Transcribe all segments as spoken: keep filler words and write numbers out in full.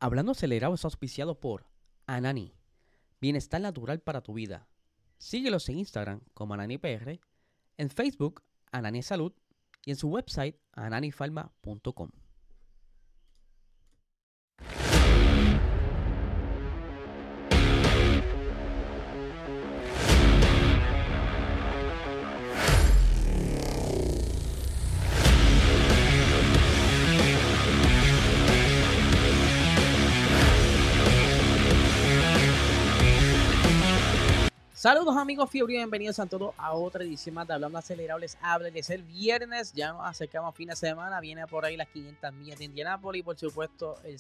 Hablando Acelerado es auspiciado por Anani, bienestar natural para tu vida. Síguelos en Instagram como AnaniPR, en Facebook Anani Salud y en su website ananifarma punto com. Saludos amigos fiebre, bienvenidos a todos a otra edición más de Hablando Acelerado. Les habla de ser viernes, ya nos acercamos a fin de semana, viene por ahí las quinientas millas de Indianápolis y por supuesto el,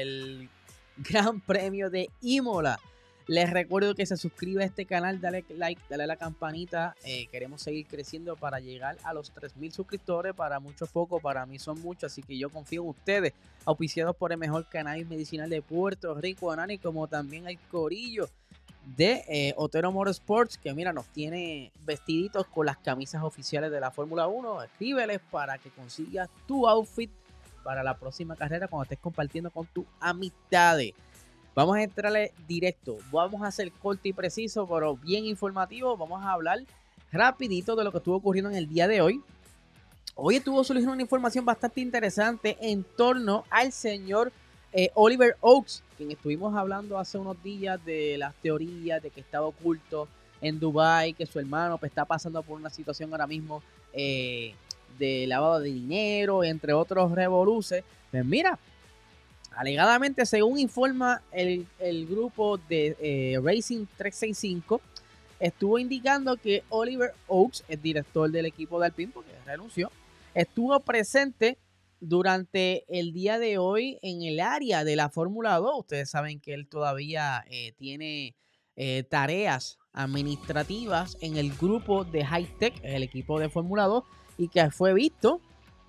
el Gran Premio de Imola. Les recuerdo que se suscriba a este canal, dale like, dale a la campanita, eh, queremos seguir creciendo para llegar a los tres mil suscriptores, para muchos pocos, para mí son muchos, así que yo confío en ustedes, auspiciados por el mejor cannabis medicinal de Puerto Rico, Anani, como también el corillo de eh, Otero Motorsports, que mira, nos tiene vestiditos con las camisas oficiales de la Fórmula uno. Escríbeles para que consigas tu outfit para la próxima carrera cuando estés compartiendo con tus amistades. Vamos a entrarle directo, vamos a hacer corto y preciso, pero bien informativo. Vamos a hablar rapidito de lo que estuvo ocurriendo en el día de hoy. Hoy estuvo surgiendo una información bastante interesante en torno al señor Eh, Oliver Oaks, quien estuvimos hablando hace unos días de las teorías de que estaba oculto en Dubái, que su hermano pues, está pasando por una situación ahora mismo eh, de lavado de dinero, entre otros revoluces. Pues mira, alegadamente, según informa el, el grupo de eh, Racing trescientos sesenta y cinco, estuvo indicando que Oliver Oaks, el director del equipo de Alpine, porque renunció, estuvo presente durante el día de hoy en el área de la Fórmula dos. Ustedes saben que él todavía eh, tiene eh, tareas administrativas en el grupo de High Tech, el equipo de Fórmula dos, y que fue visto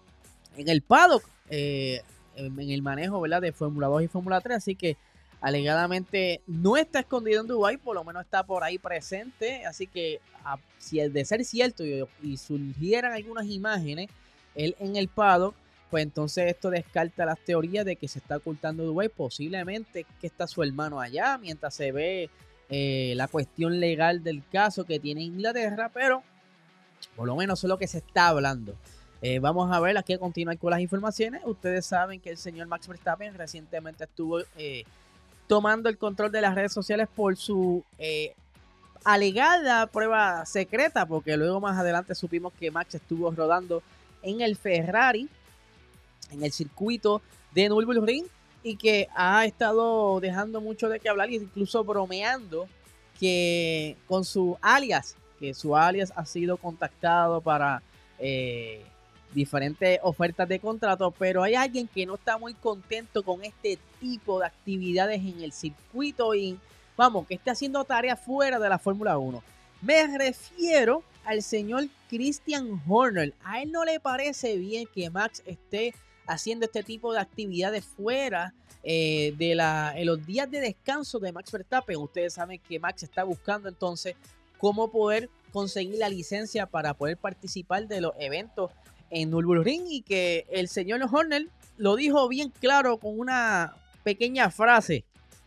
en el paddock, eh, en el manejo, ¿verdad?, de Fórmula dos y Fórmula tres. Así que alegadamente no está escondido en Dubái, por lo menos está por ahí presente. Así que a, si es de ser cierto y, y surgieran algunas imágenes él en el paddock, pues entonces esto descarta las teorías de que se está ocultando Dubái. Posiblemente que está su hermano allá, mientras se ve eh, la cuestión legal del caso que tiene Inglaterra, pero por lo menos eso es lo que se está hablando. Eh, vamos a ver aquí a continuar con las informaciones. Ustedes saben que el señor Max Verstappen recientemente estuvo eh, tomando el control de las redes sociales por su eh, alegada prueba secreta, porque luego más adelante supimos que Max estuvo rodando en el Ferrari en el circuito de Nürburgring y que ha estado dejando mucho de qué hablar, e incluso bromeando que con su alias, que su alias ha sido contactado para eh, diferentes ofertas de contrato, pero hay alguien que no está muy contento con este tipo de actividades en el circuito y vamos, que esté haciendo tareas fuera de la Fórmula uno. Me refiero al señor Christian Horner. A él no le parece bien que Max esté haciendo este tipo de actividades fuera eh, de la, en los días de descanso de Max Verstappen. Ustedes saben que Max está buscando entonces cómo poder conseguir la licencia para poder participar de los eventos en Nürburgring, y que el señor Horner lo dijo bien claro con una pequeña frase.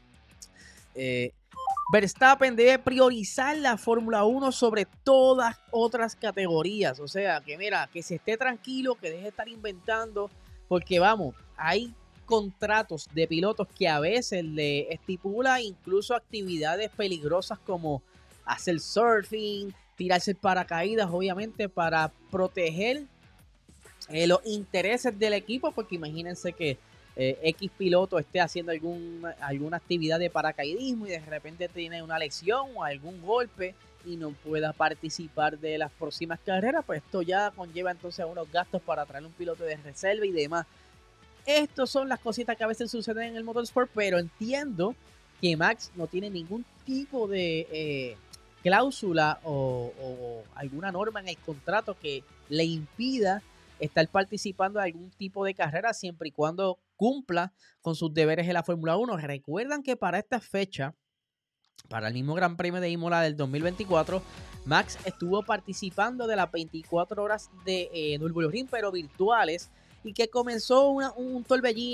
Eh, Verstappen debe priorizar la Fórmula uno sobre todas otras categorías. O sea, que mira, que se esté tranquilo, que deje de estar inventando. Porque vamos, hay contratos de pilotos que a veces le estipula incluso actividades peligrosas como hacer surfing, tirarse paracaídas, obviamente para proteger eh, los intereses del equipo. Porque imagínense que eh, X piloto esté haciendo algún, alguna actividad de paracaidismo y de repente tiene una lesión o algún golpe y no pueda participar de las próximas carreras, pues esto ya conlleva entonces unos gastos para traer un piloto de reserva y demás. Estas son las cositas que a veces suceden en el motorsport, pero entiendo que Max no tiene ningún tipo de eh, cláusula o, o alguna norma en el contrato que le impida estar participando de algún tipo de carrera siempre y cuando cumpla con sus deberes en la Fórmula uno. Recuerdan que para esta fecha, para el mismo Gran Premio de Imola del dos mil veinticuatro, Max estuvo participando de las veinticuatro horas de eh, Nürburgring, pero virtuales, y que comenzó una, un torbellino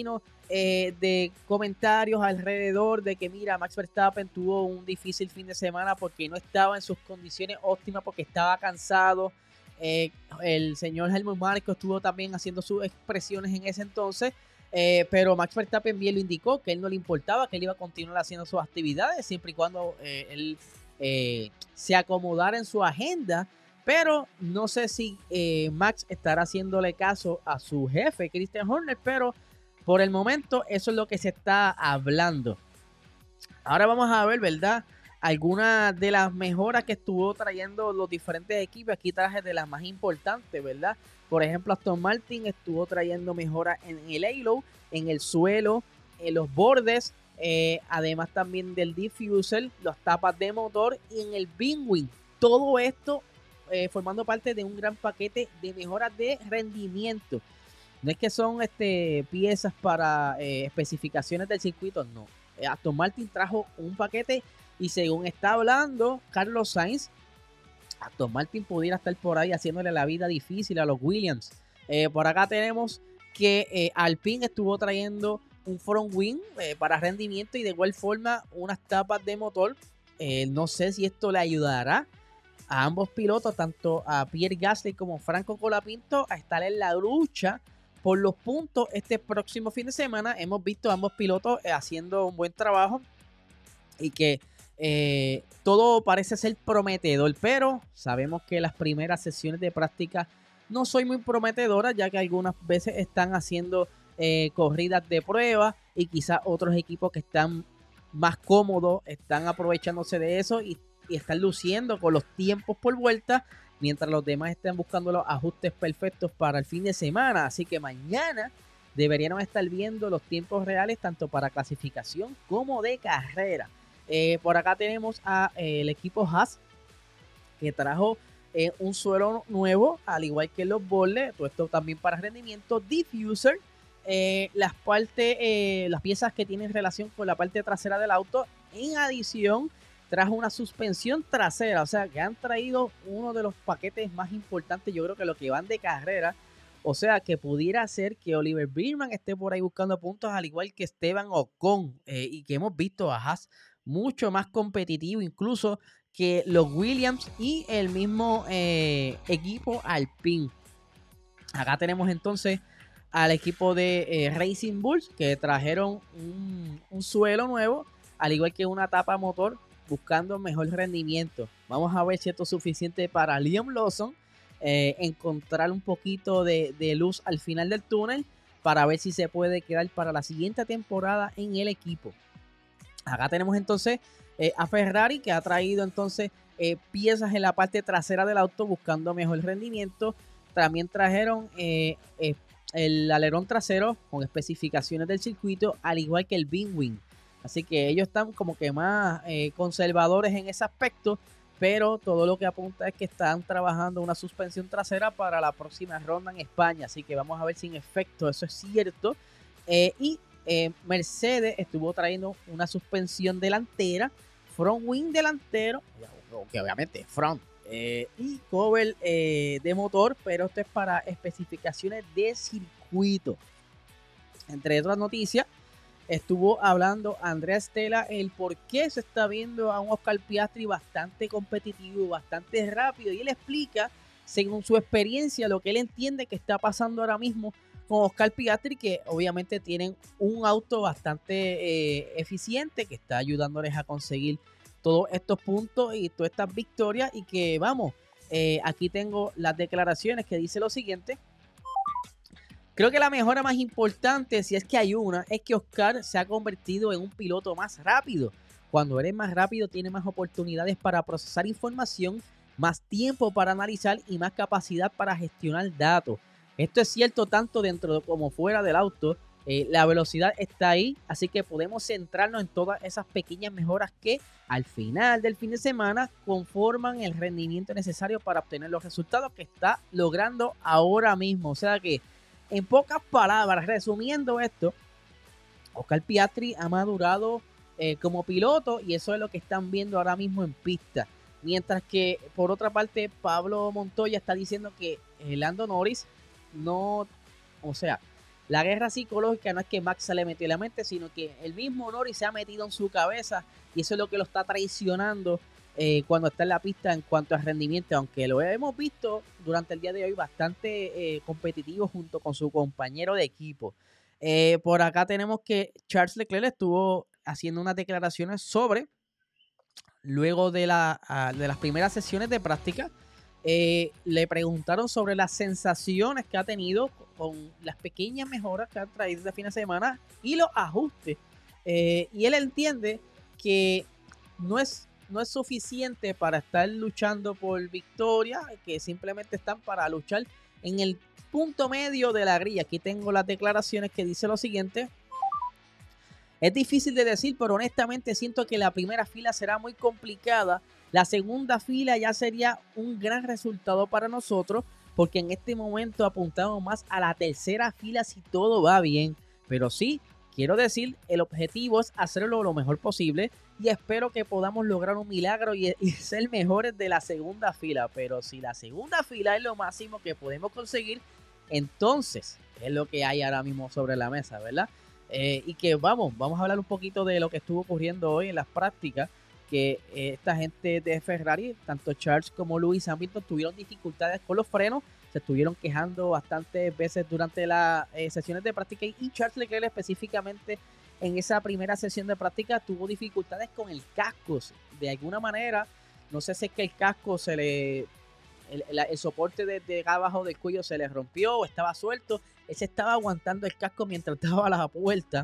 eh, de comentarios alrededor de que mira, Max Verstappen tuvo un difícil fin de semana porque no estaba en sus condiciones óptimas, porque estaba cansado. Eh, el señor Helmut Marko estuvo también haciendo sus expresiones en ese entonces, eh, pero Max Verstappen bien lo indicó, que él no le importaba, que él iba a continuar haciendo sus actividades siempre y cuando eh, él eh, se acomodara en su agenda. Pero no sé si eh, Max estará haciéndole caso a su jefe, Christian Horner, pero por el momento eso es lo que se está hablando. Ahora vamos a ver, ¿verdad? Algunas de las mejoras que estuvo trayendo los diferentes equipos. Aquí traje de las más importantes, ¿verdad? Por ejemplo, Aston Martin estuvo trayendo mejoras en el halo, en el suelo, en los bordes, eh, además también del diffuser, las tapas de motor y en el wing. Todo esto eh, formando parte de un gran paquete de mejoras de rendimiento. No es que son este, piezas para eh, especificaciones del circuito, no. Aston Martin trajo un paquete y según está hablando Carlos Sainz, Aston Martin pudiera estar por ahí haciéndole la vida difícil a los Williams. Eh, por acá tenemos que eh, Alpine estuvo trayendo un front wing eh, para rendimiento y de igual forma unas tapas de motor. Eh, no sé si esto le ayudará a ambos pilotos, tanto a Pierre Gasly como Franco Colapinto, a estar en la lucha por los puntos este próximo fin de semana. Hemos visto a ambos pilotos eh, haciendo un buen trabajo y que eh, todo parece ser prometedor, pero sabemos que las primeras sesiones de práctica no son muy prometedoras, ya que algunas veces están haciendo eh, corridas de prueba y quizás otros equipos que están más cómodos están aprovechándose de eso y, y están luciendo con los tiempos por vuelta, mientras los demás están buscando los ajustes perfectos para el fin de semana. Así que mañana deberían estar viendo los tiempos reales tanto para clasificación como de carrera. Eh, por acá tenemos a eh, el equipo Haas, que trajo eh, un suelo nuevo, al igual que los bordes, todo esto también para rendimiento, diffuser, eh, las partes, eh, las piezas que tienen relación con la parte trasera del auto. En adición, trajo una suspensión trasera, o sea que han traído uno de los paquetes más importantes, yo creo que lo que van de carrera. O sea que pudiera ser que Oliver Bearman esté por ahí buscando puntos, al igual que Esteban Ocon, eh, y que hemos visto a Haas mucho más competitivo incluso que los Williams y el mismo eh, equipo Alpine. Acá tenemos entonces al equipo de eh, Racing Bulls, que trajeron un, un suelo nuevo, al igual que una tapa motor, buscando mejor rendimiento. Vamos a ver si esto es suficiente para Liam Lawson eh, encontrar un poquito de, de luz al final del túnel, para ver si se puede quedar para la siguiente temporada en el equipo. Acá tenemos entonces eh, a Ferrari, que ha traído entonces eh, piezas en la parte trasera del auto buscando mejor rendimiento. También trajeron eh, eh, el alerón trasero con especificaciones del circuito, al igual que el Big Wing. Así que ellos están como que más eh, conservadores en ese aspecto, pero todo lo que apunta es que están trabajando una suspensión trasera para la próxima ronda en España. Así que vamos a ver si en efecto eso es cierto. Eh, y Eh, Mercedes estuvo trayendo una suspensión delantera, front wing delantero, que obviamente front, eh, y cover eh, de motor, pero esto es para especificaciones de circuito. Entre otras noticias, estuvo hablando Andrea Stella el por qué se está viendo a un Oscar Piastri bastante competitivo, bastante rápido, y él explica, según su experiencia, lo que él entiende que está pasando ahora mismo con Oscar Piastri, que obviamente tienen un auto bastante eh, eficiente, que está ayudándoles a conseguir todos estos puntos y todas estas victorias, y que vamos, eh, aquí tengo las declaraciones que dice lo siguiente: creo que la mejora más importante, si es que hay una, es que Oscar se ha convertido en un piloto más rápido. Cuando eres más rápido, tienes más oportunidades para procesar información, más tiempo para analizar y más capacidad para gestionar datos. Esto es cierto tanto dentro como fuera del auto. Eh, la velocidad está ahí, así que podemos centrarnos en todas esas pequeñas mejoras que al final del fin de semana conforman el rendimiento necesario para obtener los resultados que está logrando ahora mismo. O sea que, en pocas palabras, resumiendo esto, Oscar Piastri ha madurado eh, como piloto, y eso es lo que están viendo ahora mismo en pista. Mientras que, por otra parte, Pablo Montoya está diciendo que eh, Lando Norris no, o sea, La guerra psicológica no es que Max se le metió en la mente, sino que el mismo Norris se ha metido en su cabeza y eso es lo que lo está traicionando eh, cuando está en la pista en cuanto a rendimiento, aunque lo hemos visto durante el día de hoy bastante eh, competitivo junto con su compañero de equipo. Eh, por acá tenemos que Charles Leclerc estuvo haciendo unas declaraciones sobre, luego de, la, de las primeras sesiones de práctica, eh, le preguntaron sobre las sensaciones que ha tenido con las pequeñas mejoras que han traído de fin de semana y los ajustes. Eh, y él entiende que no es, no es suficiente para estar luchando por victoria, que simplemente están para luchar en el punto medio de la grilla. Aquí tengo las declaraciones que dice lo siguiente. Es difícil de decir, pero honestamente siento que la primera fila será muy complicada. La segunda fila ya sería un gran resultado para nosotros, porque en este momento apuntamos más a la tercera fila si todo va bien. Pero sí, quiero decir, el objetivo es hacerlo lo mejor posible y espero que podamos lograr un milagro y, y ser mejores de la segunda fila. Pero si la segunda fila es lo máximo que podemos conseguir, entonces es lo que hay ahora mismo sobre la mesa, ¿verdad? Eh, y que vamos, vamos a hablar un poquito de lo que estuvo ocurriendo hoy en las prácticas, que eh, esta gente de Ferrari, tanto Charles como Lewis Hamilton, tuvieron dificultades con los frenos, se estuvieron quejando bastantes veces durante las eh, sesiones de práctica y Charles Leclerc específicamente en esa primera sesión de práctica tuvo dificultades con el casco, de alguna manera, no sé si es que el casco se le... El, el, el soporte de, de abajo del cuello se le rompió o estaba suelto. Él se estaba aguantando el casco mientras daba a la puerta.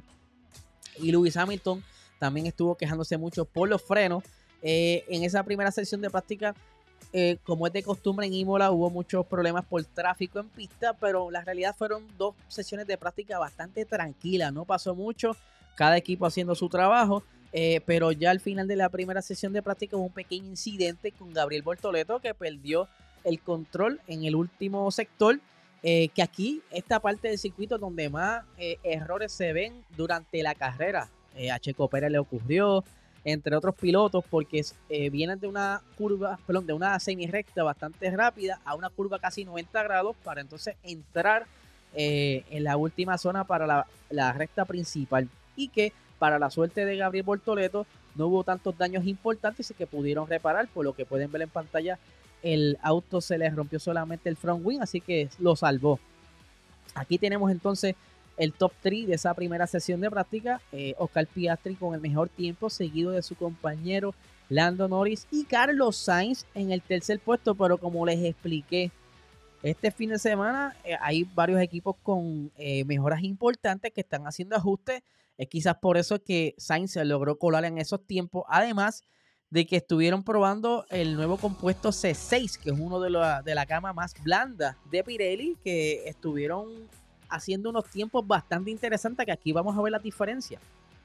Y Lewis Hamilton también estuvo quejándose mucho por los frenos. Eh, en esa primera sesión de práctica, eh, como es de costumbre en Imola, hubo muchos problemas por tráfico en pista, pero la realidad fueron dos sesiones de práctica bastante tranquilas. No pasó mucho, cada equipo haciendo su trabajo. Eh, pero ya al final de la primera sesión de práctica hubo un pequeño incidente con Gabriel Bortoleto, que perdió el control en el último sector, eh, que aquí esta parte del circuito donde más eh, errores se ven durante la carrera. Eh, a Checo Pérez le ocurrió, entre otros pilotos, porque eh, vienen de una curva, perdón, de una semi-recta bastante rápida a una curva casi noventa grados para entonces entrar eh, en la última zona para la, la recta principal, y que para la suerte de Gabriel Bortoleto no hubo tantos daños importantes que pudieron reparar, por lo que pueden ver en pantalla. El auto se le rompió solamente el front wing, así que lo salvó. Aquí tenemos entonces el top tres de esa primera sesión de práctica. Eh, Oscar Piastri con el mejor tiempo, seguido de su compañero Lando Norris y Carlos Sainz en el tercer puesto. Pero como les expliqué, este fin de semana eh, hay varios equipos con eh, mejoras importantes que están haciendo ajustes. Es quizás por eso que Sainz se logró colar en esos tiempos. Además de que estuvieron probando el nuevo compuesto C seis, que es uno de la, de la gama más blanda de Pirelli, que estuvieron haciendo unos tiempos bastante interesantes, que aquí vamos a ver las diferencias.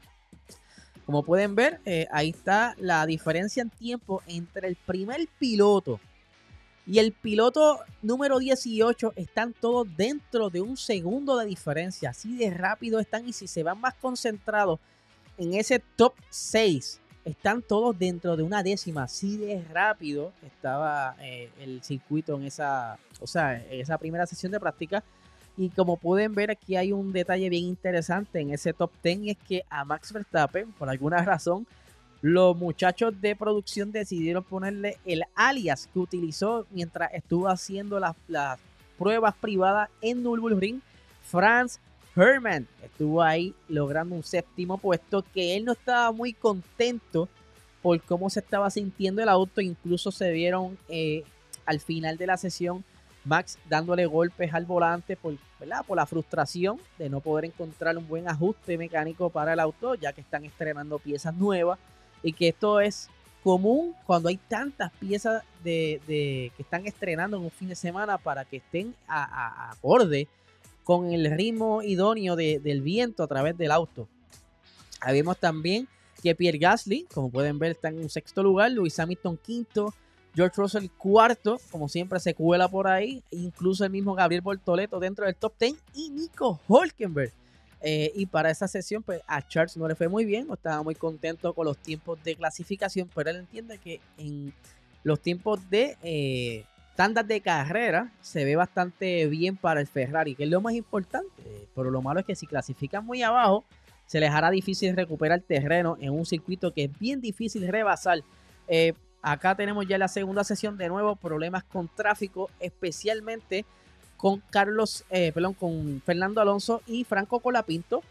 Como pueden ver, eh, ahí está la diferencia en tiempo entre el primer piloto y el piloto número dieciocho. Están todos dentro de un segundo de diferencia, así de rápido están, y si se van más concentrados en ese top seis, están todos dentro de una décima, así de rápido estaba eh, el circuito en esa, o sea, en esa primera sesión de práctica. Y como pueden ver, aquí hay un detalle bien interesante en ese top diez, y es que a Max Verstappen, por alguna razón, los muchachos de producción decidieron ponerle el alias que utilizó mientras estuvo haciendo las, las pruebas privadas en Nürburgring. Franz Hermann estuvo ahí logrando un séptimo puesto, que él no estaba muy contento por cómo se estaba sintiendo el auto. Incluso se vieron eh, al final de la sesión Max dándole golpes al volante por, ¿verdad? por la frustración de no poder encontrar un buen ajuste mecánico para el auto, ya que están estrenando piezas nuevas, y que esto es común cuando hay tantas piezas de, de, que están estrenando en un fin de semana para que estén a, a, a acorde con el ritmo idóneo de, del viento a través del auto. Ahí vemos también que Pierre Gasly, como pueden ver, está en un sexto lugar, Lewis Hamilton quinto, George Russell cuarto, como siempre se cuela por ahí, incluso el mismo Gabriel Bortoleto dentro del top diez, y Nico Hülkenberg. Eh, y para esa sesión, pues a Charles no le fue muy bien, no estaba muy contento con los tiempos de clasificación, pero él entiende que en los tiempos de... Eh, tandas de carrera se ve bastante bien para el Ferrari, que es lo más importante. Pero lo malo es que si clasifican muy abajo, se les hará difícil recuperar terreno en un circuito que es bien difícil rebasar. Eh, acá tenemos ya la segunda sesión de nuevo, problemas con tráfico, especialmente con Carlos, eh, perdón, con Fernando Alonso y Franco Colapinto,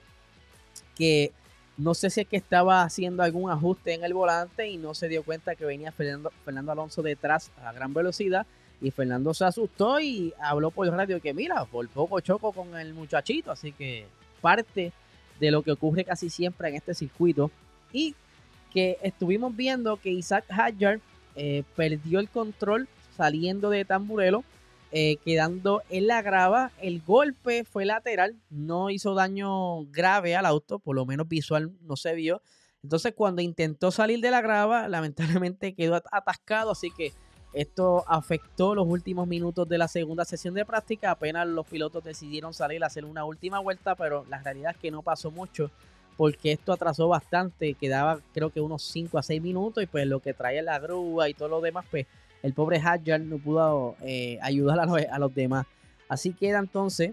que no sé si es que estaba haciendo algún ajuste en el volante y no se dio cuenta que venía Fernando, Fernando Alonso detrás a gran velocidad, y Fernando se asustó y habló por radio que mira, por poco choco con el muchachito, así que parte de lo que ocurre casi siempre en este circuito. Y que estuvimos viendo que Isaac Hadjar eh, perdió el control saliendo de Tamburello, eh, quedando en la grava. El golpe fue lateral, no hizo daño grave al auto, por lo menos visual no se vio. Entonces cuando intentó salir de la grava, lamentablemente quedó atascado, así que esto afectó los últimos minutos de la segunda sesión de práctica. Apenas los pilotos decidieron salir a hacer una última vuelta, pero la realidad es que no pasó mucho, porque esto atrasó bastante, quedaba creo que unos cinco a seis minutos, y pues lo que traía la grúa y todo lo demás, pues el pobre Hadjar no pudo eh, ayudar a los, a los demás. Así queda entonces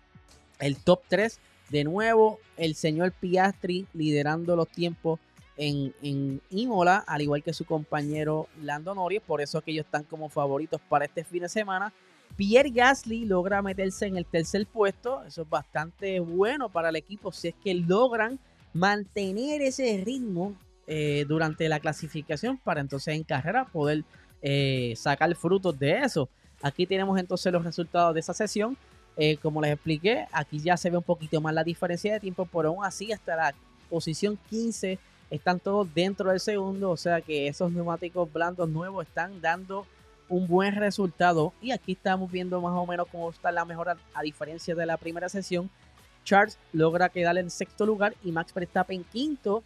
el top tres. De nuevo, el señor Piastri liderando los tiempos en, en Imola, al igual que su compañero Lando Norris. Por eso que ellos están como favoritos para este fin de semana. Pierre Gasly logra meterse en el tercer puesto. Eso es bastante bueno para el equipo, si es que logran mantener ese ritmo eh, durante la clasificación, para entonces en carrera poder eh, sacar frutos de eso. Aquí tenemos entonces los resultados de esa sesión. Eh, como les expliqué, aquí ya se ve un poquito más la diferencia de tiempo, pero aún así hasta la posición quince están todos dentro del segundo, o sea que esos neumáticos blandos nuevos están dando un buen resultado. Y aquí estamos viendo más o menos cómo está la mejora a diferencia de la primera sesión. Charles logra quedar en sexto lugar y Max Verstappen quinto.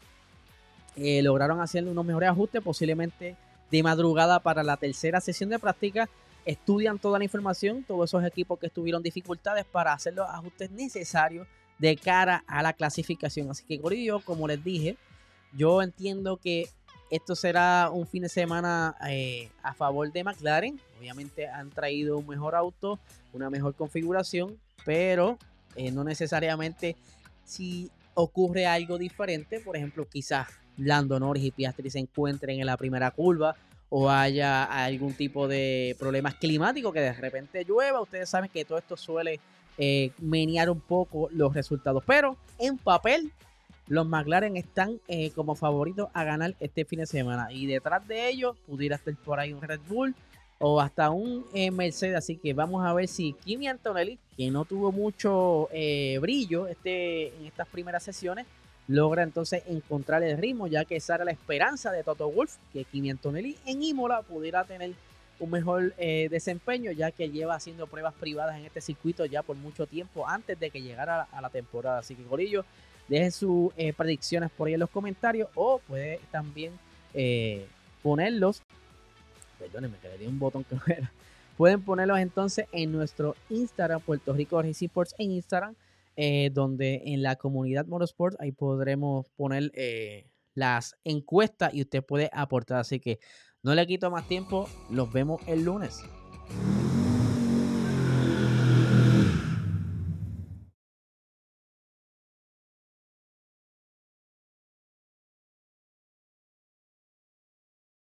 Eh, lograron hacer unos mejores ajustes, posiblemente de madrugada para la tercera sesión de práctica. Estudian toda la información, todos esos equipos que tuvieron dificultades, para hacer los ajustes necesarios de cara a la clasificación. Así que, corillo, como les dije, yo entiendo que esto será un fin de semana eh, a favor de McLaren. Obviamente han traído un mejor auto, una mejor configuración, pero eh, no necesariamente si ocurre algo diferente. Por ejemplo, quizás Lando Norris y Piastri se encuentren en la primera curva, o haya algún tipo de problemas climáticos, que de repente llueva. Ustedes saben que todo esto suele eh, menear un poco los resultados, pero en papel los McLaren están eh, como favoritos a ganar este fin de semana, y detrás de ellos pudiera estar por ahí un Red Bull o hasta un eh, Mercedes. Así que vamos a ver si Kimi Antonelli, que no tuvo mucho eh, brillo este, en estas primeras sesiones, logra entonces encontrar el ritmo, ya que esa era la esperanza de Toto Wolff, que Kimi Antonelli en Imola pudiera tener un mejor eh, desempeño, ya que lleva haciendo pruebas privadas en este circuito ya por mucho tiempo antes de que llegara a la temporada. Así que, corillo, dejen sus eh, predicciones por ahí en los comentarios, o puede también eh, ponerlos, perdónenme que le di un botón que no era, pueden ponerlos entonces en nuestro Instagram, Puerto Rico Racing Sports en Instagram, eh, donde en la comunidad Motorsport ahí podremos poner eh, las encuestas y usted puede aportar. Así que no le quito más tiempo, los vemos el lunes.